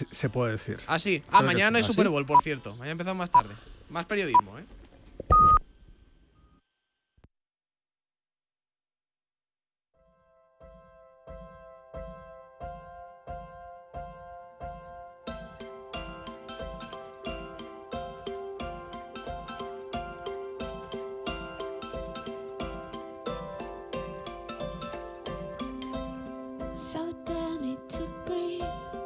se puede decir. Ah, sí. Creo Mañana no hay Super Bowl, por cierto. Mañana empezamos más tarde. Más periodismo, ¿eh? So dare me to breathe,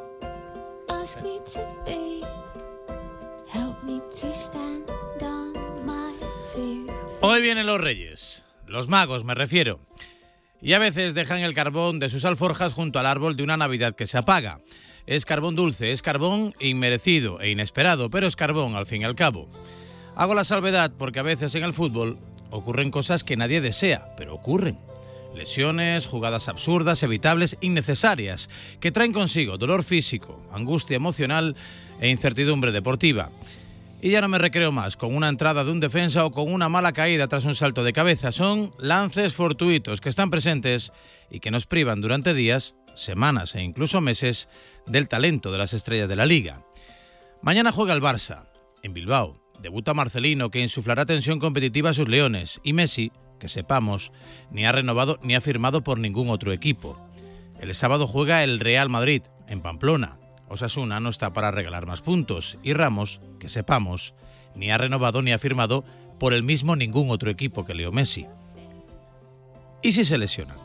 ask me to be, help me to stand on my two. Hoy vienen los Reyes, los magos me refiero, y a veces dejan el carbón de sus alforjas junto al árbol de una Navidad que se apaga. Es carbón dulce, es carbón inmerecido e inesperado, pero es carbón al fin y al cabo. Hago la salvedad porque a veces en el fútbol ocurren cosas que nadie desea, pero ocurren. Lesiones, jugadas absurdas, evitables, innecesarias, que traen consigo dolor físico, angustia emocional e incertidumbre deportiva. Y ya no me recreo más con una entrada de un defensa o con una mala caída tras un salto de cabeza. Son lances fortuitos que están presentes y que nos privan durante días, semanas e incluso meses del talento de las estrellas de la Liga. Mañana juega el Barça, en Bilbao. Debuta Marcelino, que insuflará tensión competitiva a sus leones, y Messi, que sepamos, ni ha renovado ni ha firmado por ningún otro equipo. El sábado juega el Real Madrid, en Pamplona. Osasuna no está para regalar más puntos, y Ramos, que sepamos, ni ha renovado ni ha firmado por el mismo ningún otro equipo que Leo Messi. ¿Y si se lesionan?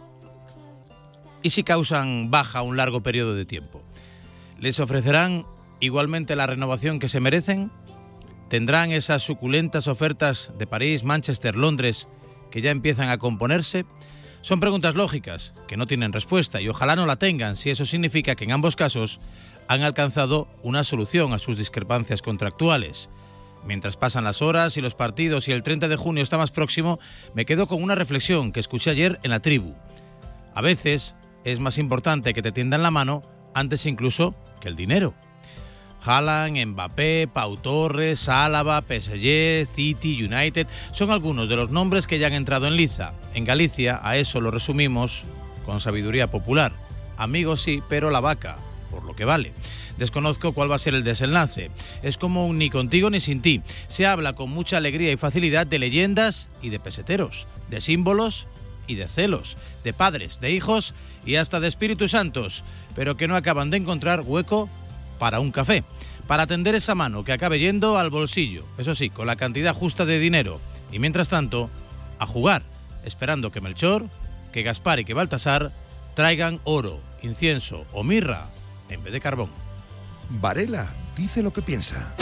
¿Y si causan baja un largo periodo de tiempo? ¿Les ofrecerán igualmente la renovación que se merecen? ¿Tendrán esas suculentas ofertas de París, Manchester, Londres que ya empiezan a componerse? Son preguntas lógicas que no tienen respuesta y ojalá no la tengan si eso significa que en ambos casos han alcanzado una solución a sus discrepancias contractuales. Mientras pasan las horas y los partidos y el 30 de junio está más próximo, me quedo con una reflexión que escuché ayer en La Tribu. A veces es más importante que te tiendan la mano antes incluso que el dinero. Haaland, Mbappé, Pau Torres, Álava, PSG, City, United son algunos de los nombres que ya han entrado en liza. En Galicia a eso lo resumimos con sabiduría popular. Amigos sí, pero la vaca, por lo que vale. Desconozco cuál va a ser el desenlace. Es como un ni contigo ni sin ti. Se habla con mucha alegría y facilidad de leyendas y de peseteros, de símbolos y de celos, de padres, de hijos y hasta de espíritus santos, pero que no acaban de encontrar hueco para un café, para tender esa mano que acabe yendo al bolsillo, eso sí, con la cantidad justa de dinero. Y mientras tanto, a jugar, esperando que Melchor, que Gaspar y que Baltasar traigan oro, incienso o mirra en vez de carbón. Varela dice lo que piensa.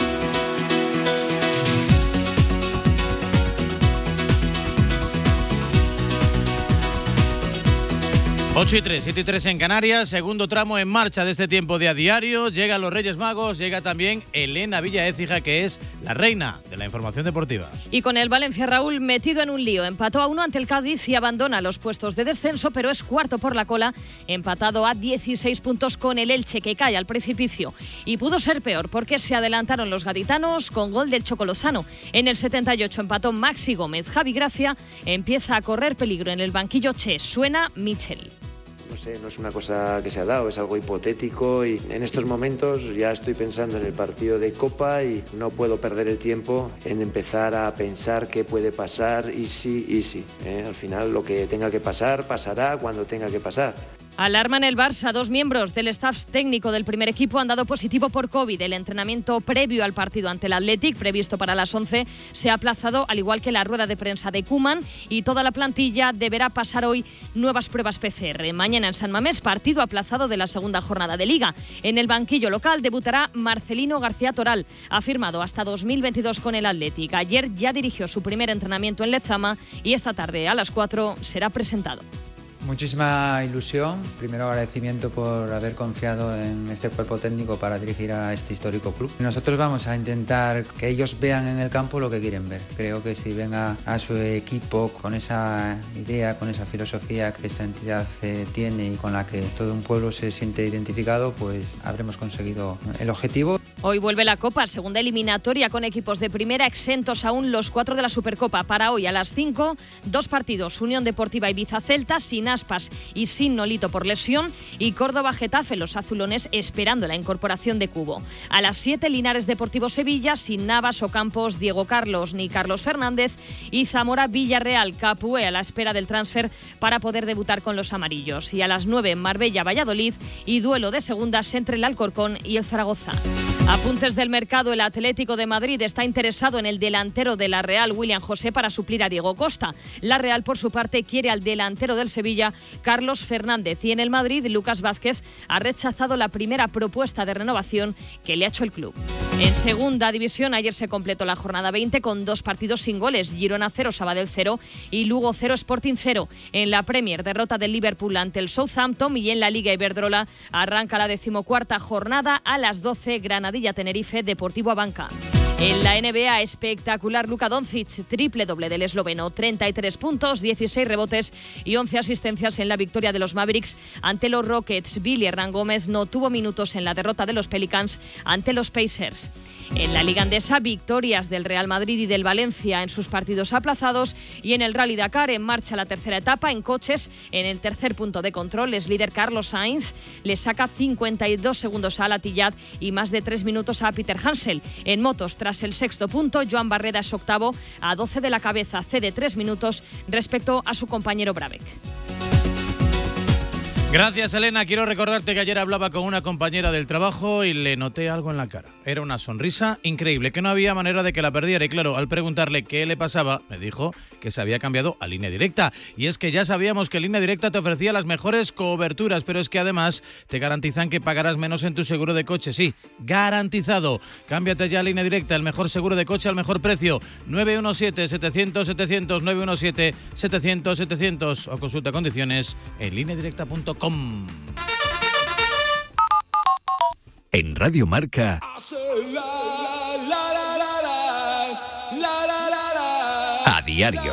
8:03, 7:03 en Canarias, segundo tramo en marcha de este tiempo de A Diario. Llegan los Reyes Magos, llega también Elena Villa Écija, que es la reina de la información deportiva. Y con el Valencia, Raúl, metido en un lío. Empató a 1 ante el Cádiz y abandona los puestos de descenso, pero es cuarto por la cola, empatado a 16 puntos con el Elche, que cae al precipicio. Y pudo ser peor, porque se adelantaron los gaditanos con gol del Choco Lozano. En el 78 empató Maxi Gómez. Javi Gracia empieza a correr peligro en el banquillo Che. Suena Michel. No sé, no es una cosa que se ha dado, es algo hipotético y en estos momentos ya estoy pensando en el partido de Copa y no puedo perder el tiempo en empezar a pensar qué puede pasar y sí. Al final lo que tenga que pasar, pasará cuando tenga que pasar. Alarma en el Barça. 2 miembros del staff técnico del primer equipo han dado positivo por COVID. El entrenamiento previo al partido ante el Athletic, previsto para las 11, se ha aplazado, al igual que la rueda de prensa de Koeman, y toda la plantilla deberá pasar hoy nuevas pruebas PCR. Mañana en San Mamés, partido aplazado de la segunda jornada de Liga. En el banquillo local debutará Marcelino García Toral. Ha firmado hasta 2022 con el Athletic. Ayer ya dirigió su primer entrenamiento en Lezama y esta tarde a las 4 será presentado. Muchísima ilusión, primero agradecimiento por haber confiado en este cuerpo técnico para dirigir a este histórico club. Nosotros vamos a intentar que ellos vean en el campo lo que quieren ver. Creo que si ven a su equipo con esa idea, con esa filosofía que esta entidad tiene y con la que todo un pueblo se siente identificado, pues habremos conseguido el objetivo. Hoy vuelve la Copa, segunda eliminatoria con equipos de primera, exentos aún los 4 de la Supercopa. Para hoy a las 5, 2 partidos, Unión Deportiva Ibiza Celta, sin sin Aspas y sin Nolito por lesión, y Córdoba-Getafe, los azulones esperando la incorporación de Cubo. A las 7, Linares Deportivo-Sevilla, sin Navas, Ocampos, Diego Carlos ni Carlos Fernández, y Zamora-Villarreal, Capué a la espera del transfer para poder debutar con los amarillos. Y a las 9, Marbella-Valladolid, y duelo de segundas entre el Alcorcón y el Zaragoza. Apuntes del mercado: el Atlético de Madrid está interesado en el delantero de la Real, William José, para suplir a Diego Costa. La Real, por su parte, quiere al delantero del Sevilla, Carlos Fernández. Y en el Madrid, Lucas Vázquez ha rechazado la primera propuesta de renovación que le ha hecho el club. En segunda división, ayer se completó la jornada 20 con 2 partidos sin goles: Girona 0, Sabadell 0 y Lugo 0, Sporting 0. En la Premier, derrota del Liverpool ante el Southampton, y en la Liga Iberdrola arranca la 14ª jornada a las 12, Granadilla-Tenerife, Deportivo Abanca. En la NBA, espectacular Luka Doncic, triple doble del esloveno, 33 puntos, 16 rebotes y 11 asistencias en la victoria de los Mavericks ante los Rockets. Billy Hernán Gómez no tuvo minutos en la derrota de los Pelicans ante los Pacers. En la Liga Andesa, victorias del Real Madrid y del Valencia en sus partidos aplazados, y en el Rally Dakar en marcha la tercera etapa. En coches, en el tercer punto de control, es líder Carlos Sainz, le saca 52 segundos a Alatillat y más de 3 minutos a Peter Hansel. En motos, tras el sexto punto, Joan Barrera es octavo a 12 de la cabeza, cede 3 minutos respecto a su compañero Brabec. Gracias, Elena. Quiero recordarte que ayer hablaba con una compañera del trabajo y le noté algo en la cara. Era una sonrisa increíble, que no había manera de que la perdiera. Y claro, al preguntarle qué le pasaba, me dijo que se había cambiado a Línea Directa. Y es que ya sabíamos que Línea Directa te ofrecía las mejores coberturas, pero es que además te garantizan que pagarás menos en tu seguro de coche. Sí, garantizado. Cámbiate ya a Línea Directa, el mejor seguro de coche al mejor precio. 917-700-700, 917-700-700, o consulta condiciones en lineadirecta.com. En Radio Marca, a diario.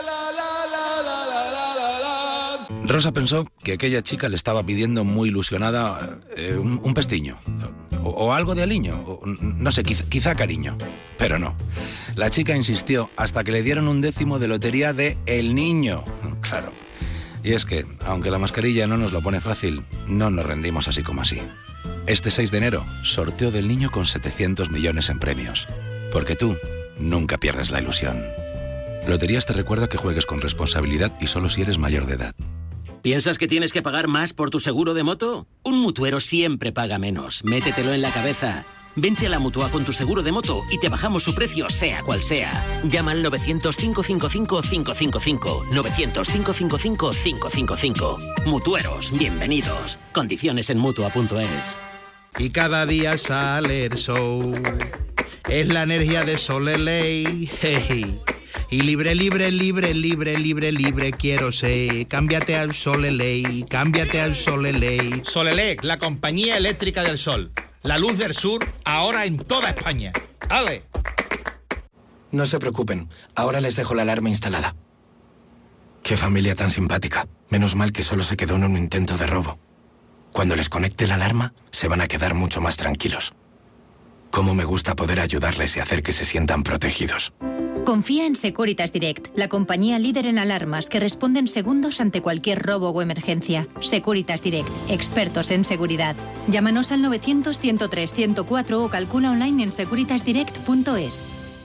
Rosa pensó que aquella chica le estaba pidiendo muy ilusionada un pestiño, o algo de aliño, o, no sé, quizá cariño, pero no. La chica insistió hasta que le dieron un décimo de lotería de El Niño, claro. Y es que, aunque la mascarilla no nos lo pone fácil, no nos rendimos así como así. Este 6 de enero, sorteo del Niño con 700 millones en premios. Porque tú nunca pierdes la ilusión. Loterías te recuerda que juegues con responsabilidad y solo si eres mayor de edad. ¿Piensas que tienes que pagar más por tu seguro de moto? Un mutuero siempre paga menos. Métetelo en la cabeza. Vente a la Mutua con tu seguro de moto y te bajamos su precio, sea cual sea. Llama al 900-555-555. 900-555-555. Mutueros, bienvenidos. Condiciones en Mutua.es. Y cada día sale el sol. Es la energía de Soleley. Hey. Y libre, libre, libre, libre, libre, libre quiero ser. Cámbiate al Soleley, cámbiate al Soleley. Solelec, la compañía eléctrica del sol. La luz del sur, ahora en toda España. ¡Ale! No se preocupen, ahora les dejo la alarma instalada. Qué familia tan simpática. Menos mal que solo se quedó en un intento de robo. Cuando les conecte la alarma, se van a quedar mucho más tranquilos. Cómo me gusta poder ayudarles y hacer que se sientan protegidos. Confía en Securitas Direct, la compañía líder en alarmas que responde en segundos ante cualquier robo o emergencia. Securitas Direct, expertos en seguridad. Llámanos al 900-103-104 o calcula online en securitasdirect.es.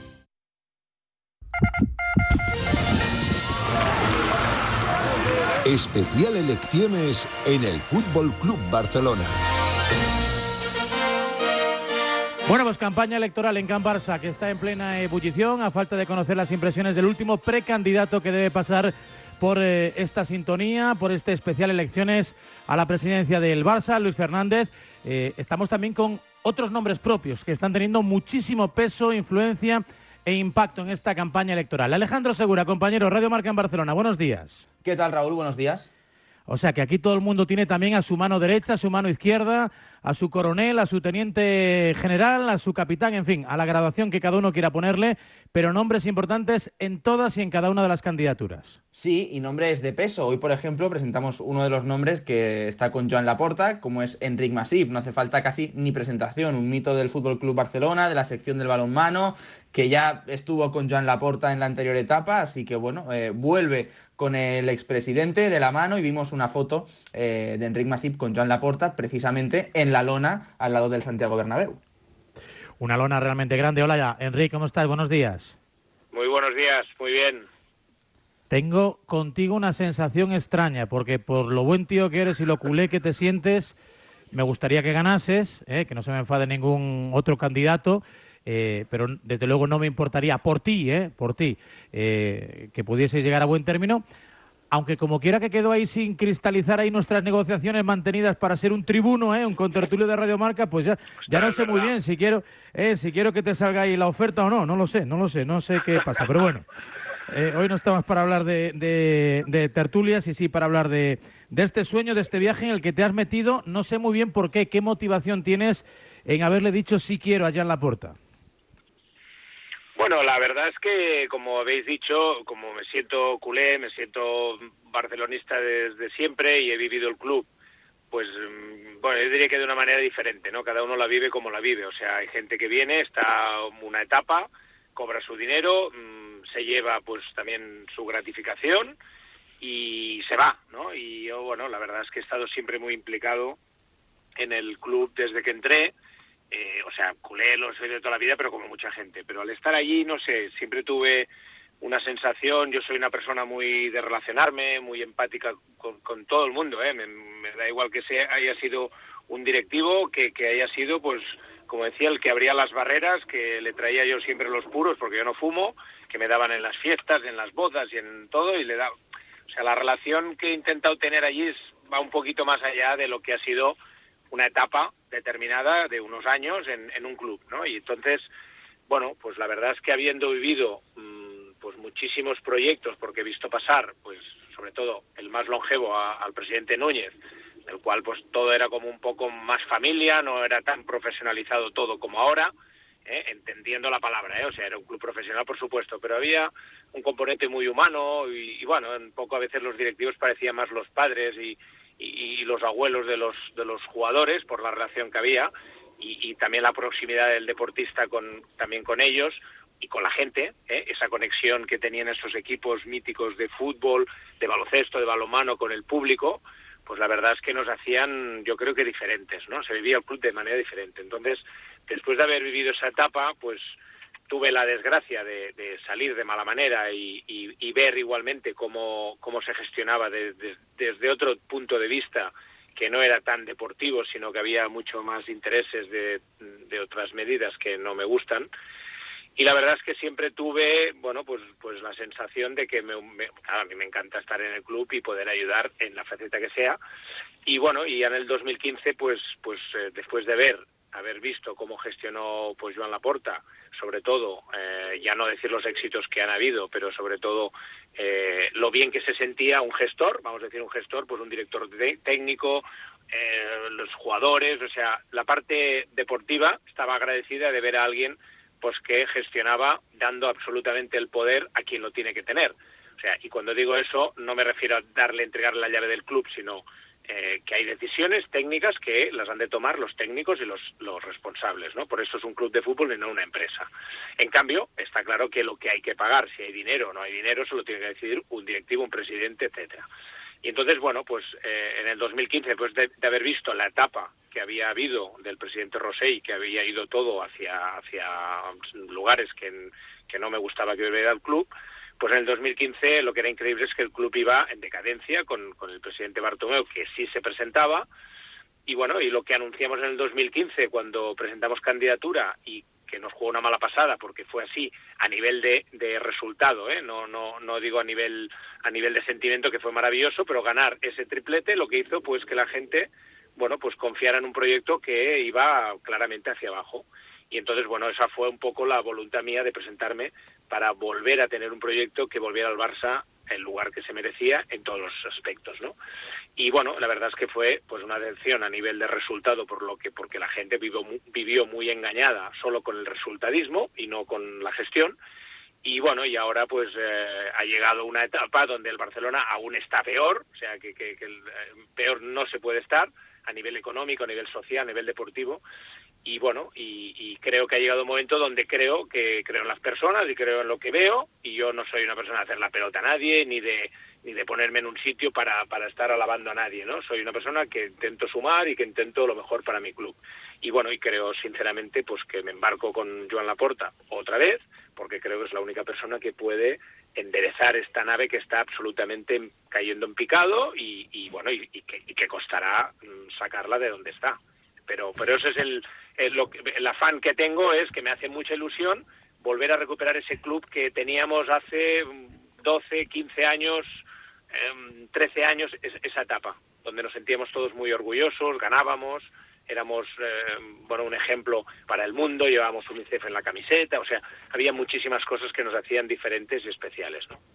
Especial elecciones en el Fútbol Club Barcelona. Bueno, pues campaña electoral en Can Barça, que está en plena ebullición, a falta de conocer las impresiones del último precandidato que debe pasar por esta sintonía, por este especial elecciones a la presidencia del Barça, Luis Fernández. Estamos también con otros nombres propios que están teniendo muchísimo peso, influencia e impacto en esta campaña electoral. Alejandro Segura, compañero, Radio Marca en Barcelona. Buenos días. ¿Qué tal, Raúl? Buenos días. O sea que aquí todo el mundo tiene también a su mano derecha, a su mano izquierda, a su coronel, a su teniente general, a su capitán, en fin, a la graduación que cada uno quiera ponerle, pero nombres importantes en todas y en cada una de las candidaturas. Sí, y nombres de peso. Hoy, por ejemplo, presentamos uno de los nombres que está con Joan Laporta, como es Enric Masip. No hace falta casi ni presentación, un mito del Fútbol Club Barcelona, de la sección del balonmano, que ya estuvo con Joan Laporta en la anterior etapa, así que bueno, vuelve con el expresidente de la mano y vimos una foto de Enric Masip con Joan Laporta precisamente en la lona al lado del Santiago Bernabéu. Una lona realmente grande. Hola ya, Enric, ¿cómo estás? Buenos días. Muy buenos días, muy bien. Tengo contigo una sensación extraña, porque por lo buen tío que eres y lo culé que te sientes, me gustaría que ganases, que no se me enfade ningún otro candidato, pero desde luego no me importaría por ti, que pudiese llegar a buen término, aunque como quiera que quedó ahí sin cristalizar ahí nuestras negociaciones mantenidas para ser un tribuno, un contertulio de Radio Marca, pues ya no sé muy bien si quiero que te salga ahí la oferta o no, no sé qué pasa, pero bueno. Hoy no estamos para hablar de tertulias y sí para hablar de este sueño, de este viaje en el que te has metido. No sé muy bien por qué motivación tienes en haberle dicho sí quiero a Joan Laporta. Bueno, la verdad es que, como habéis dicho, como me siento culé, me siento barcelonista desde siempre y he vivido el club, pues, bueno, yo diría que de una manera diferente, ¿no? Cada uno la vive como la vive. O sea, hay gente que viene, está una etapa, cobra su dinero, se lleva pues también su gratificación y se va, ¿no? Y yo, bueno, la verdad es que he estado siempre muy implicado en el club desde que entré, o sea, culé, lo soy de toda la vida, pero como mucha gente. Pero al estar allí, no sé, siempre tuve una sensación, yo soy una persona muy de relacionarme, muy empática con todo el mundo, me da igual que haya sido un directivo, que haya sido, pues, como decía, el que abría las barreras, que le traía yo siempre los puros, porque yo no fumo, que me daban en las fiestas, en las bodas y en todo, y le da, o sea, la relación que he intentado tener allí va un poquito más allá de lo que ha sido una etapa determinada de unos años en un club, ¿no? Y entonces, bueno, pues la verdad es que habiendo vivido pues muchísimos proyectos, porque he visto pasar, pues sobre todo el más longevo al presidente Núñez, el cual pues todo era como un poco más familia, no era tan profesionalizado todo como ahora, entendiendo la palabra, o sea, era un club profesional por supuesto, pero había un componente muy humano y bueno, un poco a veces los directivos parecían más los padres y los abuelos de los jugadores por la relación que había y también la proximidad del deportista también con ellos y con la gente, esa conexión que tenían esos equipos míticos de fútbol, de baloncesto, de balonmano con el público, pues la verdad es que nos hacían, yo creo que diferentes, ¿no? Se vivía el club de manera diferente. Entonces, después de haber vivido esa etapa, pues tuve la desgracia de salir de mala manera y ver igualmente cómo se gestionaba desde otro punto de vista, que no era tan deportivo, sino que había mucho más intereses de otras medidas que no me gustan. Y la verdad es que siempre tuve, bueno, pues la sensación de que claro, a mí me encanta estar en el club y poder ayudar en la faceta que sea. Y bueno, y ya en el 2015, pues después de haber visto cómo gestionó pues Joan Laporta, sobre todo, ya no decir los éxitos que han habido, pero sobre todo lo bien que se sentía un gestor, vamos a decir un gestor, pues un director técnico, los jugadores, o sea, la parte deportiva estaba agradecida de ver a alguien pues que gestionaba dando absolutamente el poder a quien lo tiene que tener. O sea, y cuando digo eso, no me refiero a entregarle la llave del club, sino que hay decisiones técnicas que las han de tomar los técnicos y los responsables, ¿no? Por eso es un club de fútbol y no una empresa. En cambio, está claro que lo que hay que pagar, si hay dinero o no hay dinero, eso lo tiene que decidir un directivo, un presidente, etcétera. Y entonces, bueno, pues en el 2015, después de haber visto la etapa que había habido del presidente Rosell, que había ido todo hacia lugares que no me gustaba que hubiera el club, pues en el 2015 lo que era increíble es que el club iba en decadencia con el presidente Bartomeu, que sí se presentaba, y bueno, y lo que anunciamos en el 2015 cuando presentamos candidatura y que nos jugó una mala pasada porque fue así a nivel de resultado, no digo a nivel de sentimiento, que fue maravilloso, pero ganar ese triplete lo que hizo pues que la gente, bueno, pues confiara en un proyecto que iba claramente hacia abajo. Y entonces, bueno, esa fue un poco la voluntad mía de presentarme para volver a tener un proyecto que volviera al Barça el lugar que se merecía en todos los aspectos, ¿no? Y bueno, la verdad es que fue pues una decepción a nivel de resultado porque la gente vivió muy engañada solo con el resultadismo y no con la gestión. Y bueno, y ahora pues ha llegado una etapa donde el Barcelona aún está peor, o sea que peor no se puede estar a nivel económico, a nivel social, a nivel deportivo. y bueno, y creo que ha llegado un momento donde creo en las personas y creo en lo que veo, y yo no soy una persona de hacer la pelota a nadie, ni de ponerme en un sitio para estar alabando a nadie, ¿no? Soy una persona que intento sumar y que intento lo mejor para mi club. Y bueno, y creo sinceramente pues que me embarco con Joan Laporta otra vez, porque creo que es la única persona que puede enderezar esta nave que está absolutamente cayendo en picado y bueno, y que costará sacarla de donde está. Pero ese es el afán que tengo, es que me hace mucha ilusión volver a recuperar ese club que teníamos hace 12, 15 años, 13 años, esa etapa, donde nos sentíamos todos muy orgullosos, ganábamos, éramos un ejemplo para el mundo, llevábamos UNICEF en la camiseta, o sea, había muchísimas cosas que nos hacían diferentes y especiales, ¿no?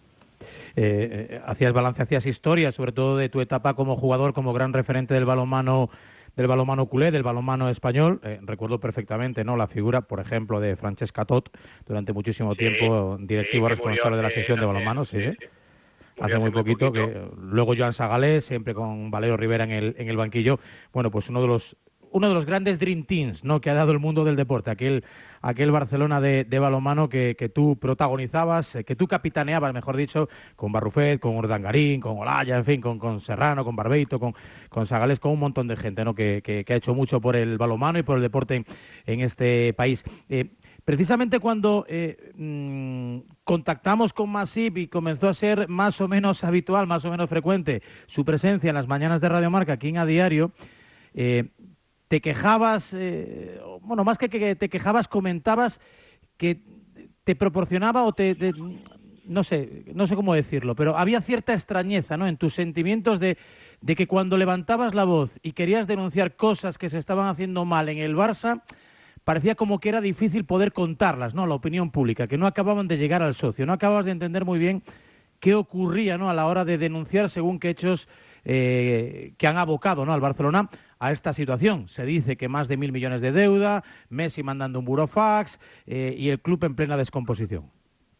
Hacías balance, hacías historia, sobre todo de tu etapa como jugador, como gran referente del balonmano culé, del balonmano español. Recuerdo perfectamente, ¿no?, la figura, por ejemplo, de Francesca Tot, durante muchísimo tiempo directivo responsable de la sección de balonmano, sí. Hace muy poquito, que luego Joan Sagalés, siempre con Valero Rivera en el banquillo. Bueno, pues uno de los grandes Dream Teams, ¿no?, que ha dado el mundo del deporte, aquel Barcelona de balonmano que tú protagonizabas, que tú capitaneabas, mejor dicho, con Barrufet, con Urdangarín, con Olaya, en fin, con Serrano, con Barbeito, con Sagalés, con un montón de gente, ¿no?, que ha hecho mucho por el balonmano y por el deporte en este país. Precisamente cuando contactamos con Masip y comenzó a ser más o menos habitual, más o menos frecuente su presencia en las mañanas de Radio Marca aquí en A Diario, te quejabas, más que te quejabas, comentabas que te proporcionaba o no sé cómo decirlo, pero había cierta extrañeza, ¿no?, en tus sentimientos de que cuando levantabas la voz y querías denunciar cosas que se estaban haciendo mal en el Barça, parecía como que era difícil poder contarlas, ¿no?, a la opinión pública, que no acababan de llegar al socio, no acababas de entender muy bien qué ocurría, ¿no?, a la hora de denunciar según qué hechos que han abocado, ¿no?, al Barcelona a esta situación. Se dice que más de 1.000 millones de deuda, Messi mandando un burofax y el club en plena descomposición.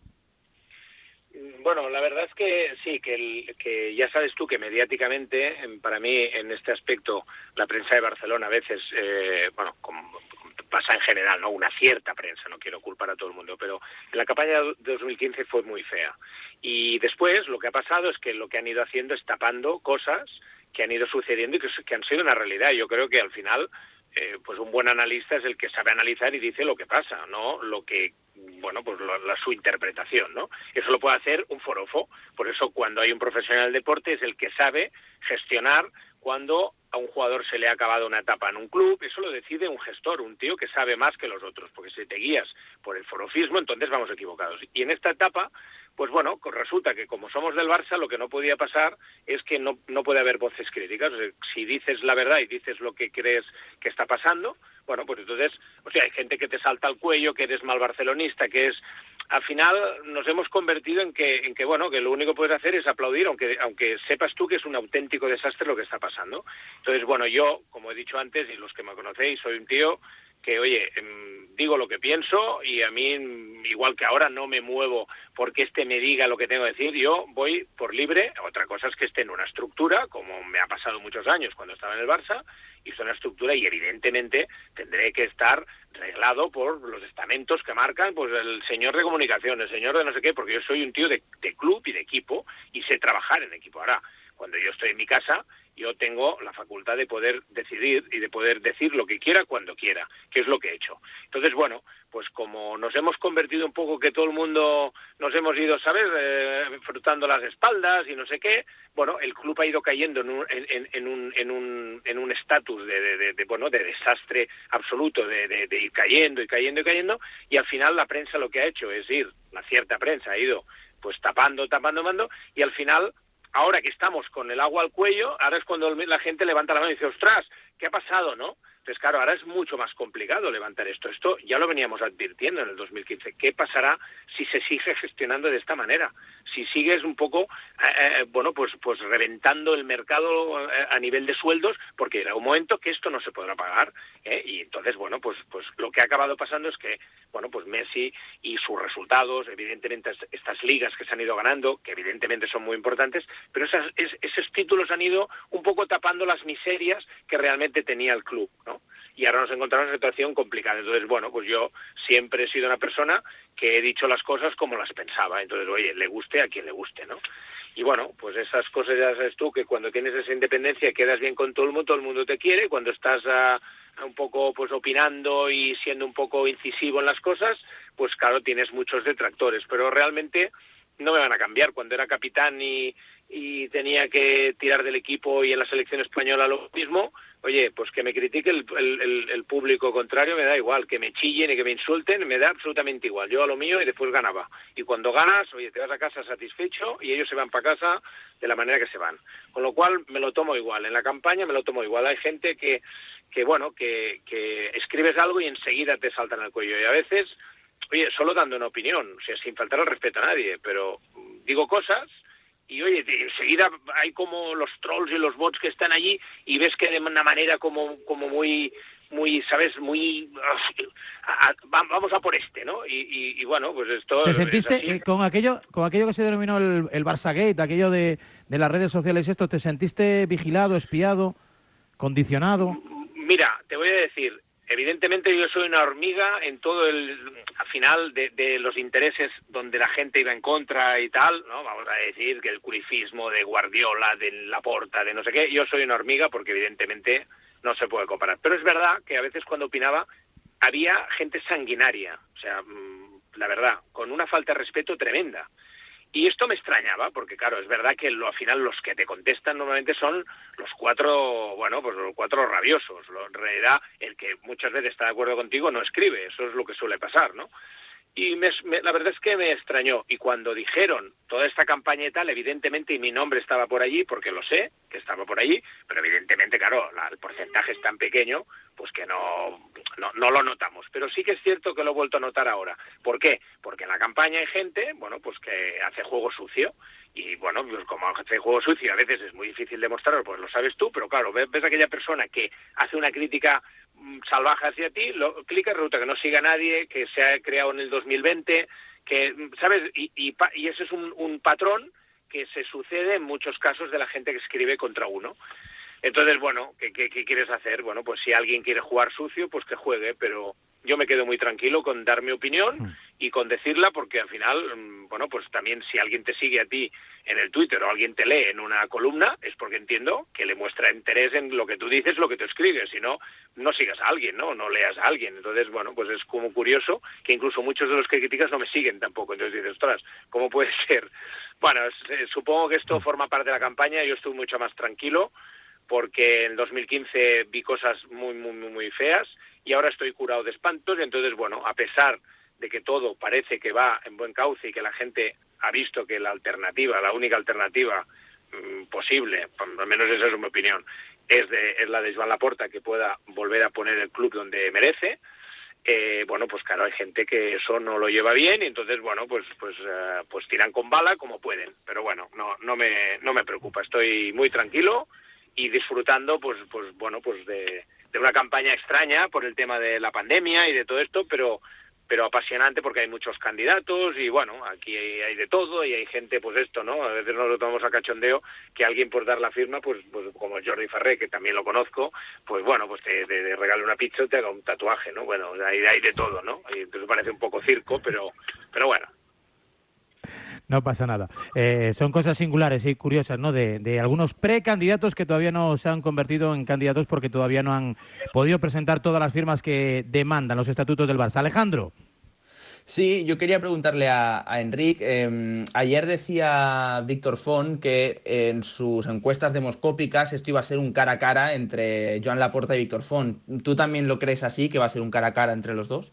Bueno, la verdad es que sí, que ya sabes tú que mediáticamente, para mí, en este aspecto, la prensa de Barcelona a veces, pasa en general, ¿no?, una cierta prensa, no quiero culpar a todo el mundo, pero en la campaña de 2015 fue muy fea. Y después lo que ha pasado es que lo que han ido haciendo es tapando cosas que han ido sucediendo y que han sido una realidad. Yo creo que al final, pues un buen analista es el que sabe analizar y dice lo que pasa, no lo que, su interpretación, ¿no? Eso lo puede hacer un forofo. Por eso cuando hay un profesional del deporte es el que sabe gestionar cuando a un jugador se le ha acabado una etapa en un club. Eso lo decide un gestor, un tío que sabe más que los otros, porque si te guías por el forofismo, entonces vamos equivocados. Y en esta etapa, pues resulta que como somos del Barça, lo que no podía pasar es que no puede haber voces críticas. O sea, si dices la verdad y dices lo que crees que está pasando, pues entonces, hay gente que te salta al cuello, que eres mal barcelonista, que es... Al final nos hemos convertido en que lo único que puedes hacer es aplaudir, aunque sepas tú que es un auténtico desastre lo que está pasando. Entonces, yo, como he dicho antes, y los que me conocéis, soy un tío que, digo lo que pienso y a mí, igual que ahora, no me muevo porque me diga lo que tengo que decir. Yo voy por libre. Otra cosa es que esté en una estructura, como me ha pasado muchos años cuando estaba en el Barça, hizo una estructura y evidentemente tendré que estar reglado por los estamentos que marcan pues el señor de comunicación, el señor de no sé qué, porque yo soy un tío de club y de equipo y sé trabajar en equipo. Ahora, cuando yo estoy en mi casa, yo tengo la facultad de poder decidir y de poder decir lo que quiera cuando quiera, que es lo que he hecho. Entonces, pues como nos hemos convertido un poco que todo el mundo nos hemos ido, ¿sabes?, frotando las espaldas y no sé qué, el club ha ido cayendo en un estatus de desastre absoluto, de ir cayendo y cayendo y cayendo, y al final la prensa lo que ha hecho es la cierta prensa ha ido pues tapando, y al final, ahora que estamos con el agua al cuello, ahora es cuando la gente levanta la mano y dice, ostras, ¿qué ha pasado, no? Entonces, claro, ahora es mucho más complicado levantar esto. Esto ya lo veníamos advirtiendo en el 2015. ¿Qué pasará si se sigue gestionando de esta manera? Si sigues un poco, pues reventando el mercado a nivel de sueldos, porque era un momento que esto no se podrá pagar, ¿eh? Y entonces, pues lo que ha acabado pasando es que, pues Messi y sus resultados, evidentemente estas ligas que se han ido ganando, que evidentemente son muy importantes, pero esos títulos han ido un poco tapando las miserias que realmente tenía el club, ¿no? y ahora nos encontramos en una situación complicada. Entonces, bueno, pues yo siempre he sido una persona que he dicho las cosas como las pensaba. Entonces, oye, le guste a quien le guste, ¿no? Y bueno, pues esas cosas ya sabes tú, que cuando tienes esa independencia quedas bien con todo el mundo te quiere. Cuando estás un poco pues opinando y siendo un poco incisivo en las cosas, pues claro, tienes muchos detractores, pero realmente no me van a cambiar. Cuando era capitán y tenía que tirar del equipo y en la selección española lo mismo, oye, pues que me critique el público contrario me da igual, que me chillen y que me insulten me da absolutamente igual, yo a lo mío y después ganaba. Y cuando ganas, oye, te vas a casa satisfecho y ellos se van para casa de la manera que se van. Con lo cual me lo tomo igual, en la campaña me lo tomo igual. Hay gente que escribes algo y enseguida te saltan al cuello y a veces, oye, solo dando una opinión, o sea, sin faltar al respeto a nadie, pero digo cosas y oye, enseguida hay como los trolls y los bots que están allí y ves que de una manera como muy, ¿sabes? Muy... vamos a por este, ¿no? Y bueno, pues esto... ¿Te sentiste con aquello que se denominó el Barçagate, aquello de las redes sociales esto, te sentiste vigilado, espiado, condicionado? Mira, te voy a decir... Evidentemente yo soy una hormiga en todo al final de los intereses donde la gente iba en contra y tal, ¿no? Vamos a decir que el curifismo de Guardiola, de Laporta, de no sé qué, yo soy una hormiga porque evidentemente no se puede comparar. Pero es verdad que a veces cuando opinaba había gente sanguinaria, o sea, la verdad, con una falta de respeto tremenda. Y esto me extrañaba, porque claro, es verdad que al final los que te contestan normalmente son los cuatro rabiosos. En realidad, el que muchas veces está de acuerdo contigo no escribe, eso es lo que suele pasar, ¿no? Y la verdad es que me extrañó. Y cuando dijeron toda esta campaña y tal, evidentemente, y mi nombre estaba por allí, porque lo sé, que estaba por allí, pero evidentemente, claro, el porcentaje es tan pequeño, pues que no lo notamos. Pero sí que es cierto que lo he vuelto a notar ahora. ¿Por qué? Porque en la campaña hay gente, bueno, pues que hace juego sucio. Y bueno, pues como hace juego sucio, a veces es muy difícil demostrarlo, pues lo sabes tú, pero claro, ves a aquella persona que hace una crítica salvaje hacia ti, lo clicas, resulta que no sigue a nadie, que se ha creado en el 2020, que, ¿sabes? Y ese es un patrón que se sucede en muchos casos de la gente que escribe contra uno. Entonces, bueno, ¿qué quieres hacer? Bueno, pues si alguien quiere jugar sucio, pues que juegue, pero yo me quedo muy tranquilo con dar mi opinión y con decirla, porque al final, bueno, pues también si alguien te sigue a ti en el Twitter o alguien te lee en una columna, es porque entiendo que le muestra interés en lo que tú dices, lo que tú escribes, si no, no sigas a alguien, ¿no? No leas a alguien. Entonces, bueno, pues es como curioso que incluso muchos de los que criticas no me siguen tampoco. Entonces dices, ostras, ¿cómo puede ser? Bueno, supongo que esto forma parte de la campaña, yo estoy mucho más tranquilo, porque en 2015 vi cosas muy, muy, muy feas y ahora estoy curado de espantos. Y entonces, bueno, a pesar de que todo parece que va en buen cauce y que la gente ha visto que la única alternativa posible, al menos esa es mi opinión, es la de Joan Laporta, que pueda volver a poner el club donde merece, bueno, pues claro, hay gente que eso no lo lleva bien y entonces, bueno, pues tiran con bala como pueden. Pero bueno, no me preocupa, estoy muy tranquilo y disfrutando pues de una campaña extraña por el tema de la pandemia y de todo esto, pero apasionante porque hay muchos candidatos y bueno, aquí hay de todo y hay gente, pues esto, ¿no? A veces nos lo tomamos a cachondeo que alguien por dar la firma, pues como Jordi Farré, que también lo conozco, pues bueno, pues te regale una pizza o te haga un tatuaje, ¿no? Bueno, hay de todo, ¿no? Y entonces parece un poco circo, pero bueno. No pasa nada. Son cosas singulares y curiosas, ¿no? De algunos precandidatos que todavía no se han convertido en candidatos porque todavía no han podido presentar todas las firmas que demandan los estatutos del Barça. Alejandro. Sí, yo quería preguntarle a Enric. Ayer decía Víctor Font que en sus encuestas demoscópicas esto iba a ser un cara a cara entre Joan Laporta y Víctor Font. ¿Tú también lo crees así, que va a ser un cara a cara entre los dos?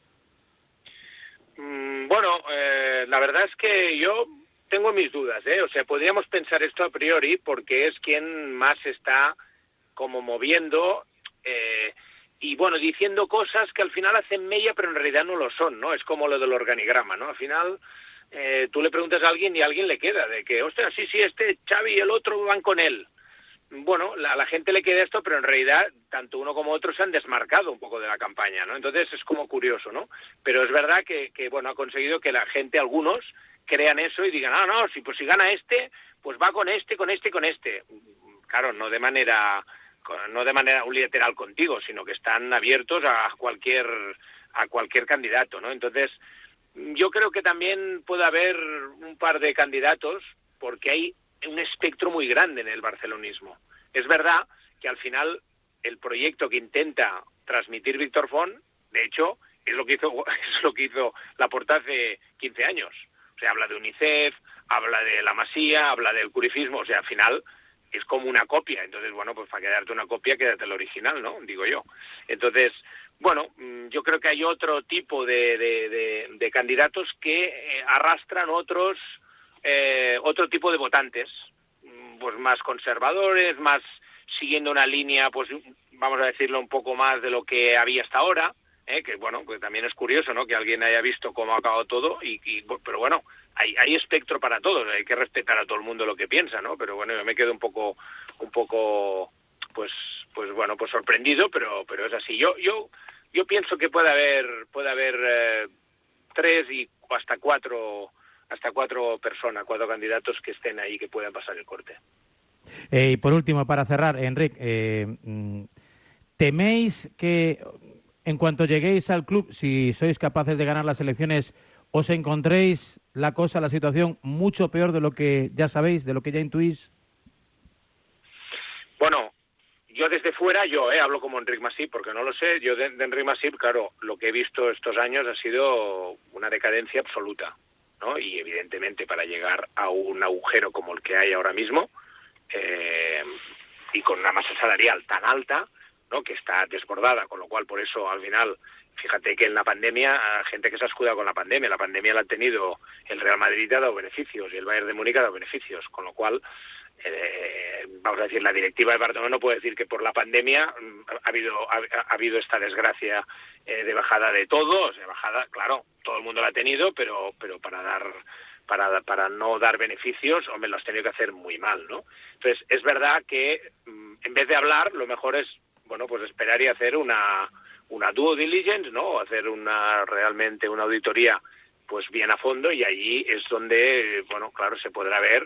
Bueno, la verdad es que yo tengo mis dudas, ¿eh? O sea, podríamos pensar esto a priori porque es quien más está como moviendo y, bueno, diciendo cosas que al final hacen mella pero en realidad no lo son, ¿no? Es como lo del organigrama, ¿no? Al final tú le preguntas a alguien y a alguien le queda de que, ostras, sí, este Xavi y el otro van con él. Bueno, a la gente le queda esto, pero en realidad tanto uno como otro se han desmarcado un poco de la campaña, ¿no? Entonces es como curioso, ¿no? Pero es verdad que bueno, ha conseguido que la gente, algunos, crean eso y digan, si gana este, pues va con este. Claro, no de manera no de manera unilateral contigo, sino que están abiertos a cualquier candidato, ¿no? Entonces, yo creo que también puede haber un par de candidatos porque hay un espectro muy grande en el barcelonismo. Es verdad que al final el proyecto que intenta transmitir Víctor Font, de hecho, es lo que hizo Laporta hace 15 años. O sea, habla de UNICEF, habla de la Masía, habla del curifismo, o sea, al final es como una copia. Entonces, bueno, pues para quedarte una copia, quédate el original, ¿no? Digo yo. Entonces, bueno, yo creo que hay otro tipo de candidatos que arrastran otro tipo de votantes, pues más conservadores, más siguiendo una línea, pues vamos a decirlo, un poco más de lo que había hasta ahora, que bueno, pues también es curioso, ¿no?, que alguien haya visto cómo ha acabado todo, pero bueno, hay espectro para todos, hay que respetar a todo el mundo lo que piensa, ¿no? Pero bueno, yo me quedo un poco pues bueno, pues sorprendido, pero es así. Yo pienso que puede haber 3 y hasta cuatro personas, 4 candidatos que estén ahí que puedan pasar el corte. Y por último, para cerrar, Enric, ¿teméis que en cuanto lleguéis al club, si sois capaces de ganar las elecciones, os encontréis la situación mucho peor de lo que ya sabéis, de lo que ya intuís? Bueno, yo desde fuera, hablo como Enric Masip, porque no lo sé. Yo de Enric Masip, claro, lo que he visto estos años ha sido una decadencia absoluta, ¿no? Y evidentemente para llegar a un agujero como el que hay ahora mismo, y con una masa salarial tan alta, ¿no?, que está desbordada, con lo cual por eso al final, fíjate que en la pandemia, gente que se ha escudado con la pandemia la ha tenido el Real Madrid, ha dado beneficios, y el Bayern de Múnich ha dado beneficios, con lo cual vamos a decir, la directiva de Bartomeu no puede decir que por la pandemia ha habido esta desgracia de bajada de todo. O sea, bajada, claro, todo el mundo la ha tenido, pero para no dar beneficios, hombre, lo has tenido que hacer muy mal, ¿no? Entonces, es verdad que en vez de hablar, lo mejor es, bueno, pues esperar y hacer una due diligence, ¿no? Hacer realmente una auditoría pues bien a fondo, y allí es donde, bueno, claro, se podrá ver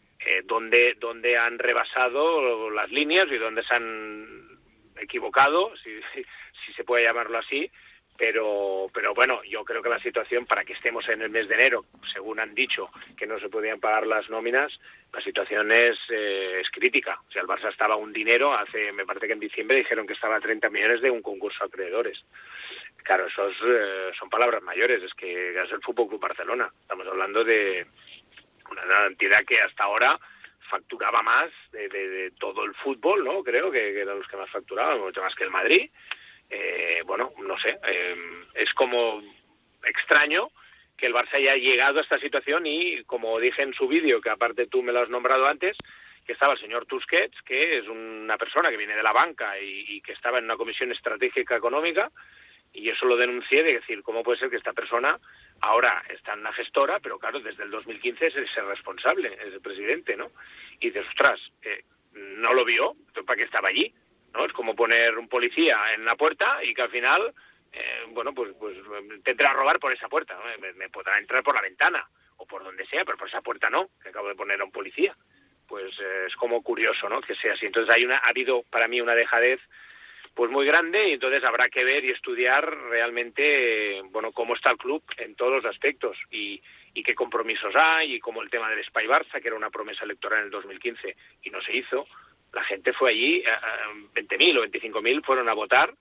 dónde han rebasado las líneas y dónde se han equivocado, si se puede llamarlo así, pero bueno, yo creo que la situación, para que estemos en el mes de enero, según han dicho que no se podían pagar las nóminas, la situación es crítica. O sea, el Barça estaba un dinero, me parece que en diciembre dijeron que estaba a 30 millones de un concurso de acreedores. Claro, esos son palabras mayores, es que es el Fútbol Club Barcelona. Estamos hablando de una entidad que hasta ahora facturaba más de todo el fútbol, ¿no? Creo que eran los que más facturaban, mucho más que el Madrid. Bueno, no sé, es como extraño que el Barça haya llegado a esta situación, y como dije en su vídeo, que aparte tú me lo has nombrado antes, que estaba el señor Tusquets, que es una persona que viene de la banca y que estaba en una comisión estratégica económica, y eso lo denuncié, de decir, ¿cómo puede ser que esta persona ahora está en una gestora, pero claro, desde el 2015 es el responsable, es el presidente, ¿no? Y dices, ostras, no lo vio, ¿para qué estaba allí? ¿No? Es como poner un policía en la puerta y que al final, bueno, pues te entra a robar por esa puerta, ¿no? Me podrá entrar por la ventana o por donde sea, pero por esa puerta no, que acabo de poner a un policía. Pues es como curioso, ¿no?, que sea así. Entonces ha habido para mí una dejadez pues muy grande, y entonces habrá que ver y estudiar realmente, bueno, cómo está el club en todos los aspectos y qué compromisos hay, y como el tema del Espai Barça, que era una promesa electoral en el 2015 y no se hizo. La gente fue allí, 20.000 o 25.000 fueron a votar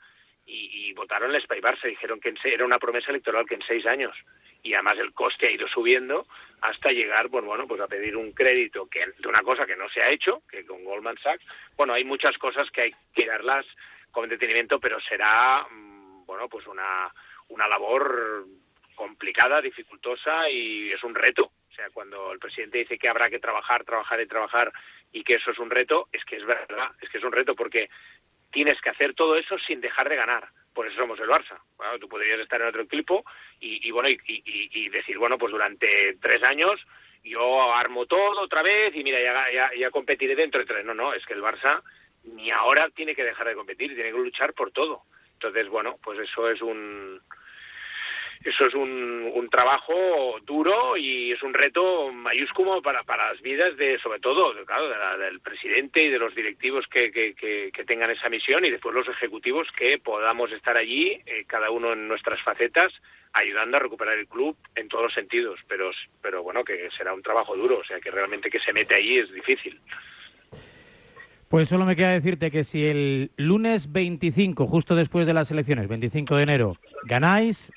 y votaron el Espai Barça. Dijeron que era una promesa electoral que en 6 años, y además el coste ha ido subiendo hasta llegar, pues bueno, pues a pedir un crédito de una cosa que no se ha hecho, que con Goldman Sachs. Bueno, hay muchas cosas que hay que darlas con detenimiento, pero será, bueno, pues una labor complicada, dificultosa, y es un reto. O sea, cuando el presidente dice que habrá que trabajar y que eso es un reto, es que es verdad, es que es un reto, porque tienes que hacer todo eso sin dejar de ganar. Por eso somos el Barça. Bueno, tú podrías estar en otro equipo y decir, bueno, pues durante 3 años yo armo todo otra vez y mira, ya competiré dentro de 3. No, es que el Barça ni ahora tiene que dejar de competir, tiene que luchar por todo. Entonces, bueno, pues eso es eso es un trabajo duro y es un reto mayúsculo para las vidas de, sobre todo, claro, del presidente y de los directivos que tengan esa misión, y después los ejecutivos que podamos estar allí, cada uno en nuestras facetas, ayudando a recuperar el club en todos los sentidos, pero bueno, que será un trabajo duro, o sea, que realmente que se mete allí es difícil. Pues solo me queda decirte que si el lunes 25, justo después de las elecciones, 25 de enero, ganáis,